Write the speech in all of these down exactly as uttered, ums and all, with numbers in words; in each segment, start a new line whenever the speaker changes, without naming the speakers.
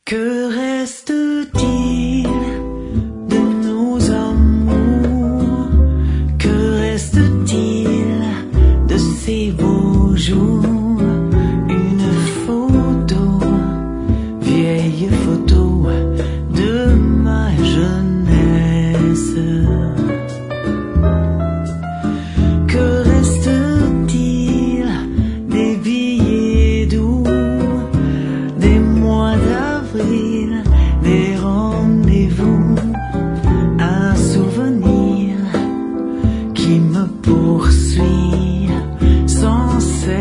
Que reste-t-il de nos amours? Que reste-t-il de ces beaux jours? Une photo, vieille photo de ma jeunesse. Que reste-t-il des billets doux, des mois d'avril, des rendez-vous, un souvenir qui me poursuit sans cesse.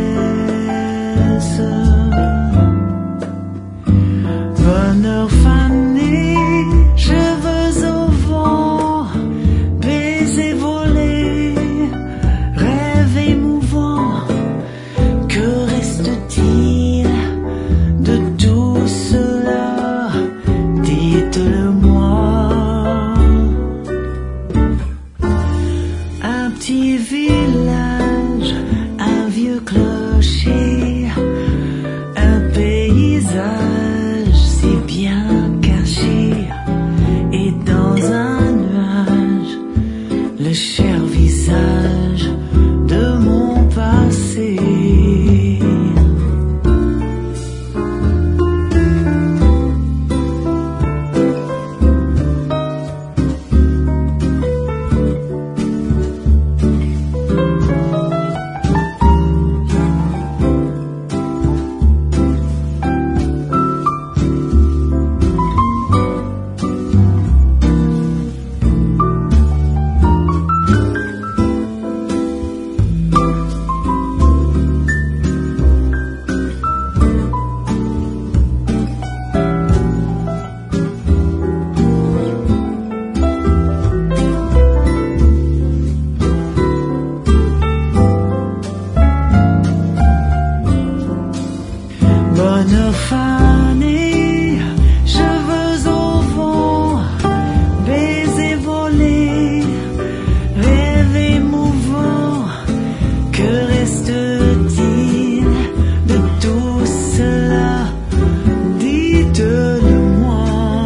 Bonheur fané, cheveux au vent, baiser volé, rêve émouvant. Que reste-t-il de tout cela? Dites-le-moi. Un petit village, un vieux clocher, un paysage si bien caché, et dans un nuage, le cher visage de mon passé. Bonheur fané, cheveux au vent, baiser volé, rêve émouvant. Que reste-t-il de tout cela? Dites-le-moi.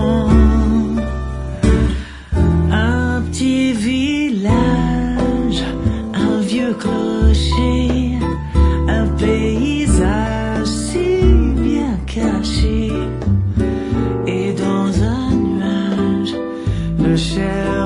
Un petit village, un vieux clocher, un paysage si bien caché, et dans un nuage, le cher